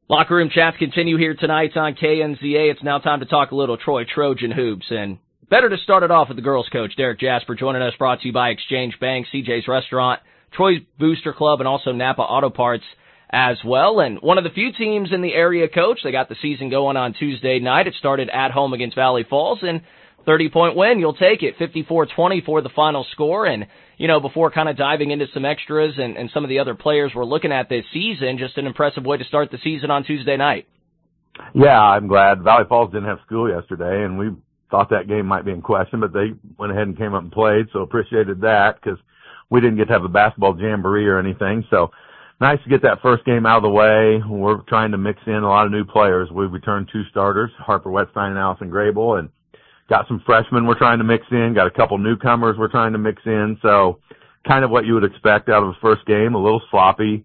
Locker Room Chats continue here tonight on KNZA. It's now time to talk a little Troy Trojan hoops, and better to start it off with the girls coach, Derek Jasper, joining us, brought to you by Exchange Bank, CJ's Restaurant, Troy's Booster Club, and also Napa Auto Parts as well. And one of the few teams in the area, coach, they got the season going on Tuesday night. It started at home against Valley Falls, and 30-point win, you'll take it, 54-20 for the final score. And, before kind of diving into some extras and some of the other players we're looking at this season, just an impressive way to start the season on Tuesday night. Yeah, I'm glad. Valley Falls didn't have school yesterday, and we thought that game might be in question, but they went ahead and came up and played, so appreciated that because we didn't get to have a basketball jamboree or anything. So nice to get that first game out of the way. We're trying to mix in a lot of new players. We've returned 2 starters, Harper Wetstein and Allison Grable, and got some freshmen we're trying to mix in, got a couple newcomers we're trying to mix in. So kind of what you would expect out of a first game, a little sloppy.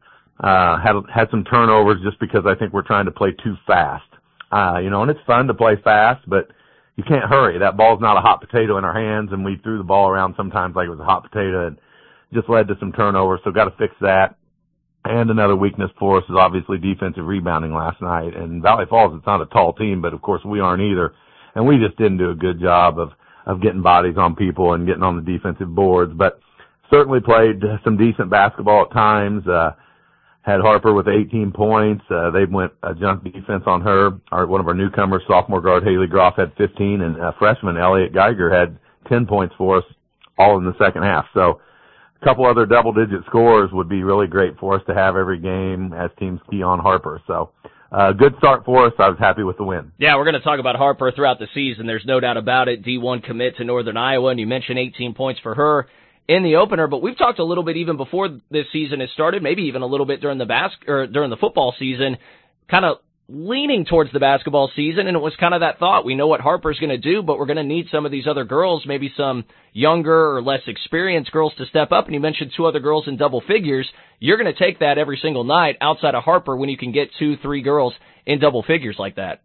Had some turnovers just because I think we're trying to play too fast. And it's fun to play fast, but you can't hurry. That ball's not a hot potato in our hands, and we threw the ball around sometimes like it was a hot potato and just led to some turnovers. So got to fix that. And another weakness for us is obviously defensive rebounding last night. And Valley Falls, it's not a tall team, but of course we aren't either. And we just didn't do a good job of getting bodies on people and getting on the defensive boards, but certainly played some decent basketball at times. Had Harper with 18 points. They went a junk defense on her. One of our newcomers, sophomore guard Haley Groff, had 15, and freshman Elliot Geiger had 10 points for us, all in the second half. So a couple other double-digit scores would be really great for us to have every game as teams key on Harper. So good start for us. I was happy with the win. Yeah, we're going to talk about Harper throughout the season. There's no doubt about it. D1 commit to Northern Iowa, and you mentioned 18 points for her in the opener, but we've talked a little bit even before this season has started, maybe even a little bit during the football season, kind of leaning towards the basketball season, and it was kind of that thought. We know what Harper's going to do, but we're going to need some of these other girls, maybe some younger or less experienced girls to step up. And you mentioned 2 other girls in double figures. You're going to take that every single night outside of Harper when you can get 2-3 girls in double figures like that.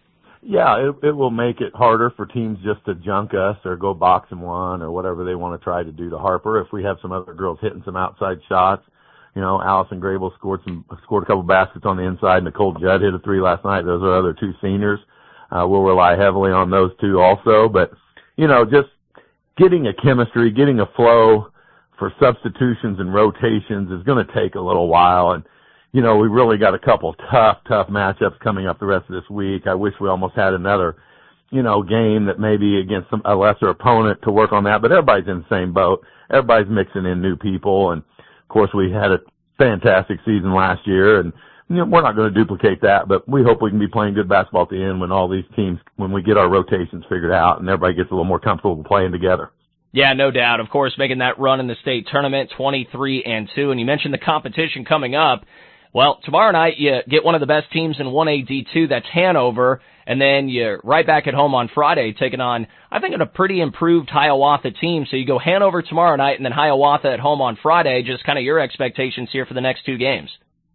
Yeah, it will make it harder for teams just to junk us or go box and one or whatever they want to try to do to Harper. If we have some other girls hitting some outside shots, Allison Grable scored a couple baskets on the inside. Nicole Judd hit a 3 last night. Those are other 2 seniors. We'll rely heavily on those 2 also. But, just getting a chemistry, getting a flow for substitutions and rotations is going to take a little while. And, we really got a couple tough matchups coming up the rest of this week. I wish we almost had another, game that maybe against a lesser opponent to work on that. But everybody's in the same boat. Everybody's mixing in new people. And, of course, we had a fantastic season last year. And, we're not going to duplicate that. But we hope we can be playing good basketball at the end when all these teams, when we get our rotations figured out and everybody gets a little more comfortable playing together. Yeah, no doubt. Of course, making that run in the state tournament, 23-2. And you mentioned the competition coming up. Well, tomorrow night you get one of the best teams in 1AD2, that's Hanover, and then you're right back at home on Friday taking on, I think, a pretty improved Hiawatha team. So you go Hanover tomorrow night and then Hiawatha at home on Friday. Just kind of your expectations here for the next 2 games.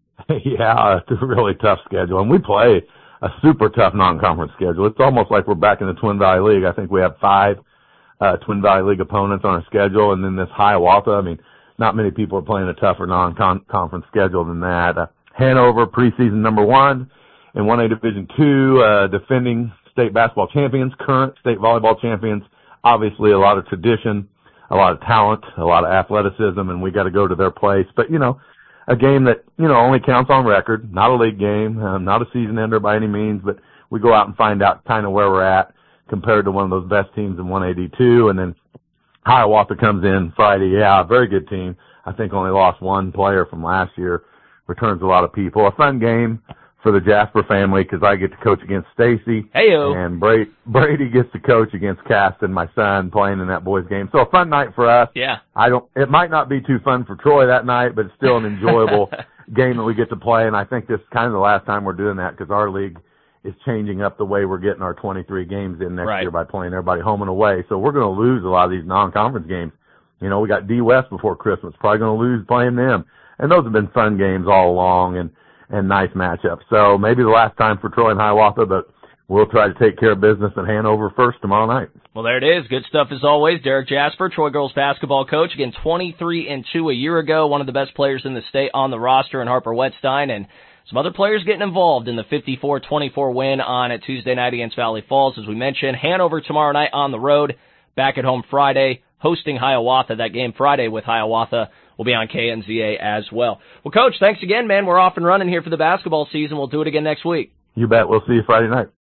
Yeah, it's a really tough schedule, and we play a super tough non-conference schedule. It's almost like we're back in the Twin Valley League. I think we have 5 Twin Valley League opponents on our schedule, and then this Hiawatha, not many people are playing a tougher non-conference schedule than that. Hanover, preseason number 1 in 1A Division 2, defending state basketball champions, current state volleyball champions. Obviously a lot of tradition, a lot of talent, a lot of athleticism, and we got to go to their place. But, a game that, only counts on record, not a league game, not a season ender by any means, but we go out and find out kind of where we're at compared to one of those best teams in 1AD2, and then Hiawatha comes in Friday. Yeah, very good team. I think only lost 1 player from last year. Returns a lot of people. A fun game for the Jasper family because I get to coach against Stacy. Heyo. And Brady gets to coach against Caston, my son, playing in that boys game. So a fun night for us. Yeah. It might not be too fun for Troy that night, but it's still an enjoyable game that we get to play. And I think this is kind of the last time we're doing that because our league is changing up the way we're getting our 23 games in next year by playing everybody home and away. So we're going to lose a lot of these non-conference games. We got D West before Christmas, probably going to lose playing them. And those have been fun games all along and nice matchups. So maybe the last time for Troy and Hiawatha, but we'll try to take care of business at Hanover first tomorrow night. Well, there it is. Good stuff as always. Derek Jasper, Troy girls basketball coach, again 23-2 a year ago, one of the best players in the state on the roster, and Harper Wetstein, and some other players getting involved in the 54-24 win on a Tuesday night against Valley Falls. As we mentioned, Hanover tomorrow night on the road, back at home Friday, hosting Hiawatha. That game Friday with Hiawatha will be on KNZA as well. Well, Coach, thanks again, man. We're off and running here for the basketball season. We'll do it again next week. You bet. We'll see you Friday night.